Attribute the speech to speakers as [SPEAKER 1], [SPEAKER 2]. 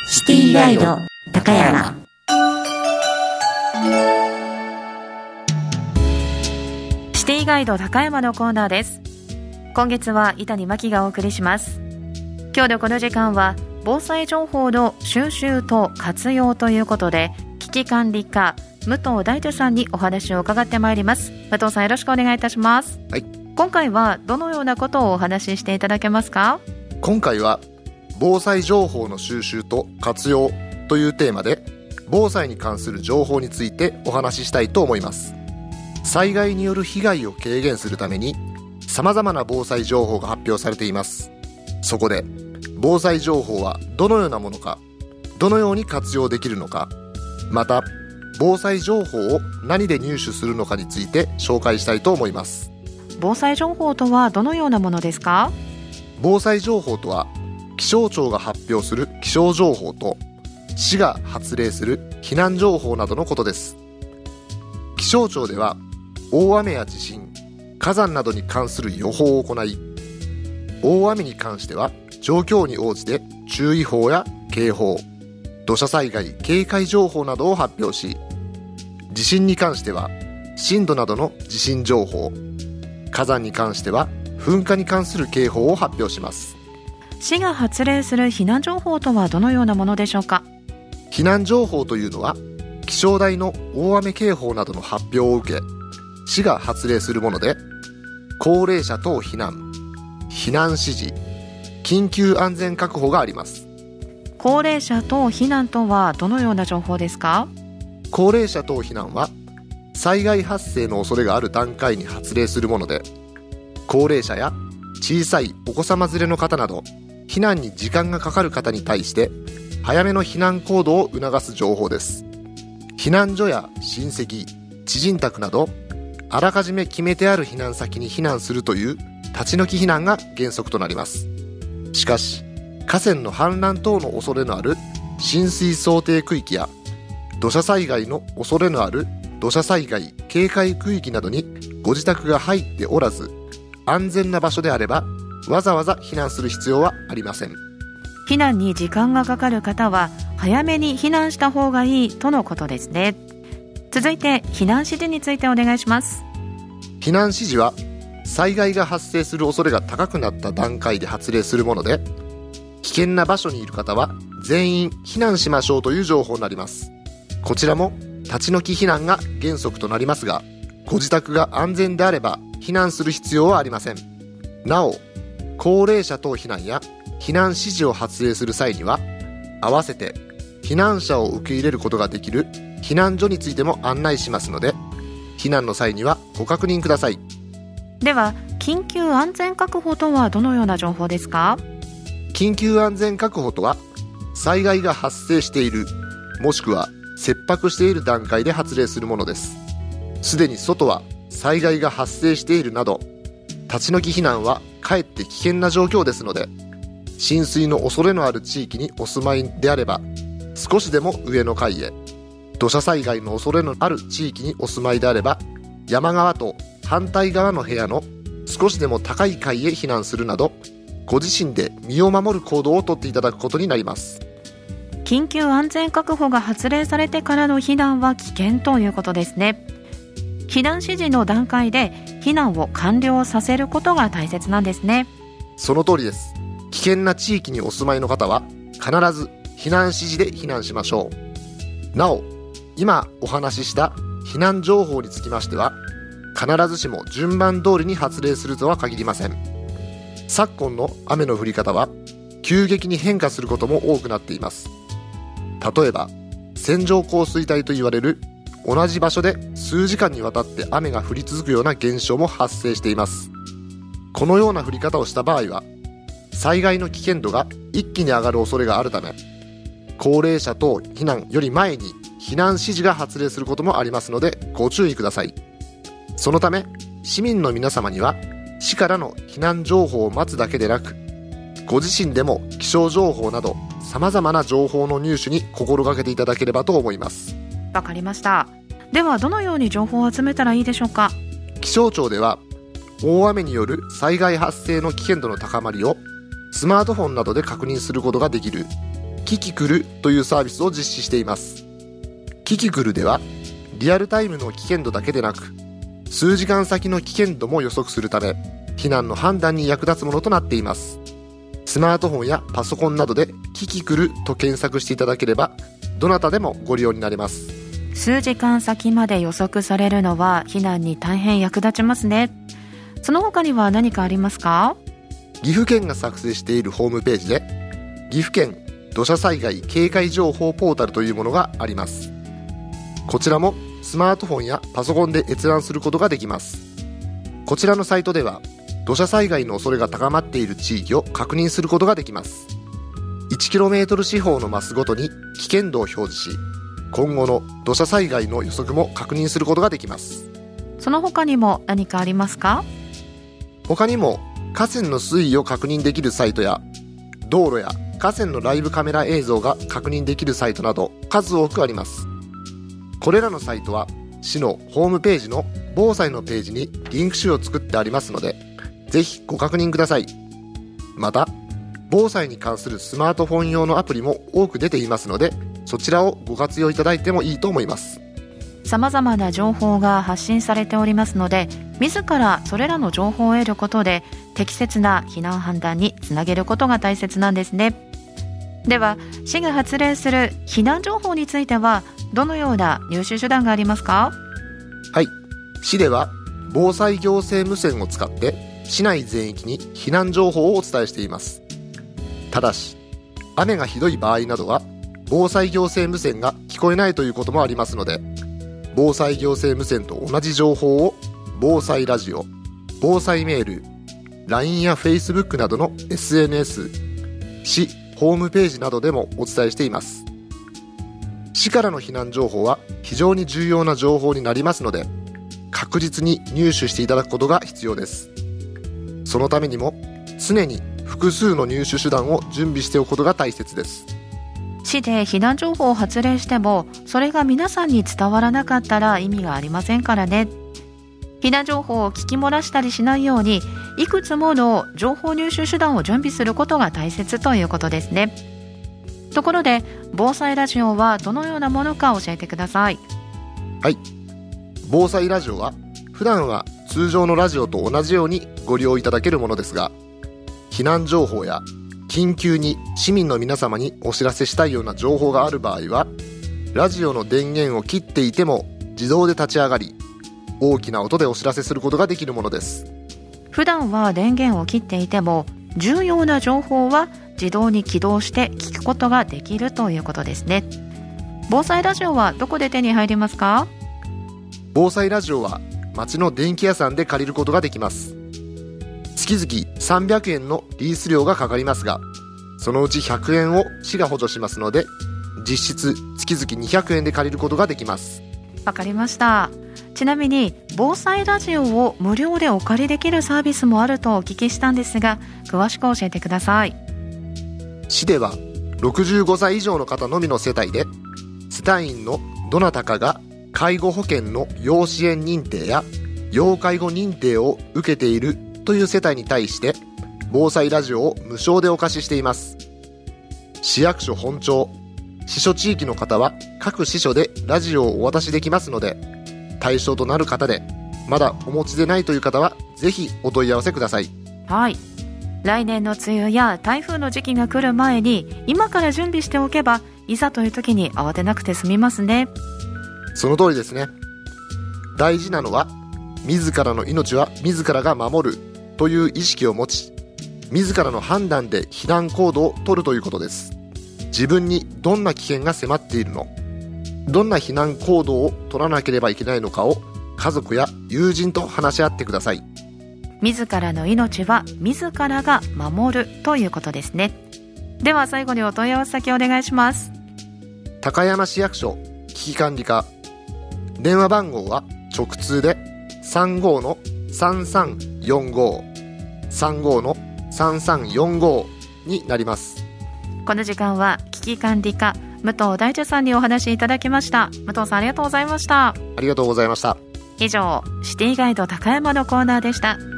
[SPEAKER 1] シティガイド高山。
[SPEAKER 2] シティガイド高山のコーナーです。今月は伊谷真希がお送りします。今日のこの時間は防災情報の収集と活用ということで、危機管理課武藤大地さんにお話を伺ってまいります。武藤さん、よろしくお願いいたします。
[SPEAKER 3] はい、
[SPEAKER 2] 今回はどのようなことをお話ししていただけますか？
[SPEAKER 3] 今回は防災情報の収集と活用というテーマで、防災に関する情報についてお話ししたいと思います。災害による被害を軽減するために様々な防災情報が発表されています。そこで防災情報はどのようなものか、どのように活用できるのか、また防災情報を何で入手するのかについて紹介したいと思います。
[SPEAKER 2] 防災情報とはどのようなものですか？
[SPEAKER 3] 防災情報とは、気象庁が発表する気象情報と市が発令する避難情報などのことです。気象庁では大雨や地震、火山などに関する予報を行い、大雨に関しては状況に応じて注意報や警報、土砂災害警戒情報などを発表し、地震に関しては震度などの地震情報、火山に関しては噴火に関する警報を発表します。
[SPEAKER 2] 市が発令する避難情報とはどのようなものでしょうか？
[SPEAKER 3] 避難情報というのは、気象台の大雨警報などの発表を受け、市が発令するもので、高齢者等避難、避難指示、緊急安全確保があります。
[SPEAKER 2] 高齢者等避難とはどのような情報ですか？
[SPEAKER 3] 高齢者等避難は災害発生の恐れがある段階に発令するもので、高齢者や小さいお子様連れの方など避難に時間がかかる方に対して早めの避難行動を促す情報です。避難所や親戚、知人宅などあらかじめ決めてある避難先に避難するという立ち退き避難が原則となります。しかし、河川の氾濫等の恐れのある浸水想定区域や土砂災害の恐れのある土砂災害警戒区域などにご自宅が入っておらず、安全な場所であればわざわざ避難する必要はありません。
[SPEAKER 2] 避難に時間がかかる方は早めに避難した方がいいとのことですね。続いて避難指示についてお願いします。
[SPEAKER 3] 避難指示は災害が発生する恐れが高くなった段階で発令するもので、危険な場所にいる方は全員避難しましょうという情報になります。こちらも立ち退き避難が原則となりますが、ご自宅が安全であれば避難する必要はありません。なお、高齢者等避難や避難指示を発令する際には、合わせて避難者を受け入れることができる避難所についても案内しますので、避難の際にはご確認ください。
[SPEAKER 2] では、緊急安全確保とはどのような情報ですか？
[SPEAKER 3] 緊急安全確保とは、災害が発生している、もしくは切迫している段階で発令するものです。すでに外は災害が発生しているなど、立ち退き避難はかえって危険な状況ですので、浸水の恐れのある地域にお住まいであれば少しでも上の階へ、土砂災害の恐れのある地域にお住まいであれば山側と反対側の部屋の少しでも高い階へ避難するなど、ご自身で身を守る行動をとっていただくことになります。
[SPEAKER 2] 緊急安全確保が発令されてからの避難は危険ということですね。避難指示の段階で避難を完了させることが大切なんですね。
[SPEAKER 3] その通りです。危険な地域にお住まいの方は必ず避難指示で避難しましょう。なお、今お話しした避難情報につきましては、必ずしも順番通りに発令するとは限りません。昨今の雨の降り方は急激に変化することも多くなっています。例えば線状降水帯といわれる、同じ場所で数時間にわたって雨が降り続くような現象も発生しています。このような降り方をした場合は、災害の危険度が一気に上がる恐れがあるため、高齢者等避難より前に避難指示が発令することもありますのでご注意ください。そのため、市民の皆様には市からの避難情報を待つだけでなく、ご自身でも気象情報など様々な情報の入手に心がけていただければと思います。
[SPEAKER 2] わかりました。では、どのように情報を集めたらいいでしょうか？
[SPEAKER 3] 気象庁では大雨による災害発生の危険度の高まりをスマートフォンなどで確認することができるキキクルというサービスを実施しています。キキクルではリアルタイムの危険度だけでなく、数時間先の危険度も予測するため、避難の判断に役立つものとなっています。スマートフォンやパソコンなどでキキクルと検索していただければ、どなたでもご利用になれます。
[SPEAKER 2] 数時間先まで予測されるのは避難に大変役立ちますね。その他には何かありますか？
[SPEAKER 3] 岐阜県が作成しているホームページで、岐阜県土砂災害警戒情報ポータルというものがあります。こちらもスマートフォンやパソコンで閲覧することができます。こちらのサイトでは土砂災害の恐れが高まっている地域を確認することができます。1km 四方のマスごとに危険度を表示し、今後の土砂災害の予測も確認することができます。
[SPEAKER 2] その他にも何かありますか？
[SPEAKER 3] 他にも河川の水位を確認できるサイトや、道路や河川のライブカメラ映像が確認できるサイトなど数多くあります。これらのサイトは市のホームページの防災のページにリンク集を作ってありますので、ぜひご確認ください。また防災に関するスマートフォン用のアプリも多く出ていますので、そちらをご活用いただいてもいいと思います。
[SPEAKER 2] 様々な情報が発信されておりますので、自らそれらの情報を得ることで適切な避難判断につなげることが大切なんですね。では、市が発令する避難情報についてはどのような入手手段がありますか？
[SPEAKER 3] はい、市では防災行政無線を使って市内全域に避難情報をお伝えしています。ただし、雨がひどい場合などは防災行政無線が聞こえないということもありますので、防災行政無線と同じ情報を防災ラジオ、防災メール、LINE や Facebook などの SNS、市ホームページなどでもお伝えしています。市からの避難情報は非常に重要な情報になりますので、確実に入手していただくことが必要です。そのためにも常に複数の入手手段を準備しておくことが大切です。
[SPEAKER 2] 市で避難情報を発令しても、それが皆さんに伝わらなかったら意味がありませんからね。避難情報を聞き漏らしたりしないように、いくつもの情報入手手段を準備することが大切ということですね。ところで、防災ラジオはどのようなものか教えてください。
[SPEAKER 3] はい、防災ラジオは普段は通常のラジオと同じようにご利用いただけるものですが、避難情報や緊急に市民の皆様にお知らせしたいような情報がある場合は、ラジオの電源を切っていても自動で立ち上がり、大きな音でお知らせすることができるものです。
[SPEAKER 2] 普段は電源を切っていても、重要な情報は自動に起動して聞くことができるということですね。防災ラジオはどこで手に入りますか？
[SPEAKER 3] 防災ラジオは町の電気屋さんで借りることができます。月々300円のリース料がかかりますが、そのうち100円を市が補助しますので、実質月々200円で借りることができます。
[SPEAKER 2] わかりました。ちなみに防災ラジオを無料でお借りできるサービスもあるとお聞きしたんですが、詳しく教えてください。
[SPEAKER 3] 市では65歳以上の方のみの世帯で、世帯員のどなたかが介護保険の要支援認定や要介護認定を受けているという世帯に対して防災ラジオを無償でお貸ししています。市役所本庁、支所地域の方は各支所でラジオをお渡しできますので、対象となる方でまだお持ちでないという方はぜひお問い合わせください。
[SPEAKER 2] はい、来年の梅雨や台風の時期が来る前に今から準備しておけば、いざという時に慌てなくて済みますね。
[SPEAKER 3] その通りですね。大事なのは自らの命は自らが守るという意識を持ち、自らの判断で避難行動を取るということです。自分にどんな危険が迫っているの、どんな避難行動を取らなければいけないのかを家族や友人と話し合ってください。
[SPEAKER 2] 自らの命は自らが守るということですね。では最後にお問い合わせ先お願いします。
[SPEAKER 3] 高山市役所危機管理課、電話番号は直通で 35-3345 35-3345 になります。
[SPEAKER 2] この時間は危機管理課武藤大樹さんにお話しいただきました。武藤さん、ありがとうございました。
[SPEAKER 3] ありがとうございました。
[SPEAKER 2] 以上、シティガイド高山のコーナーでした。